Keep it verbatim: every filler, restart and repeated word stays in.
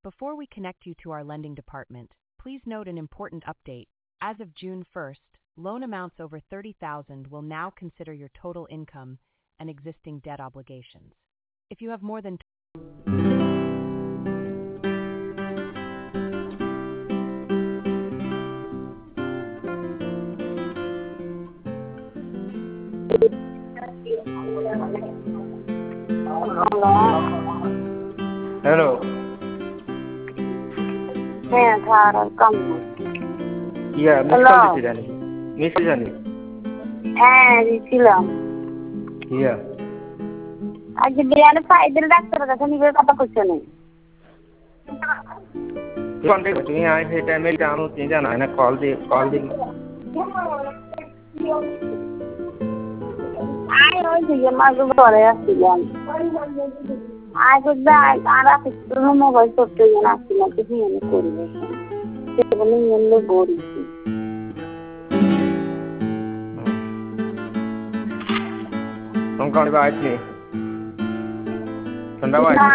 Before we connect you to our lending department, please note an important update. As of June first, loan amounts over thirty thousand dollars will now consider your total income and existing debt obligations. If you have more than Hello. হ্যাঁ খারাপ কাম Yeah, miss Hello. call দিছি জানি miss জানি হ্যাঁ দিছিলাম Yeah. আজ বিয়ানে ফাইদের ডাক্তারের কাছে নিবে কথা কইছে না Contact তুমি আই সেই টাইমে জানো তুমি জানা না কল দি কল দি আই ওই যে মাগো পরে আসছিলাম আই বুঝা আর আসছিল মোবাইল করতে না আসছিল কি নিয়ে করবে সেটা নিয়ে নিয়ে গড়িছি Không con đi bài gì? Con đã bài.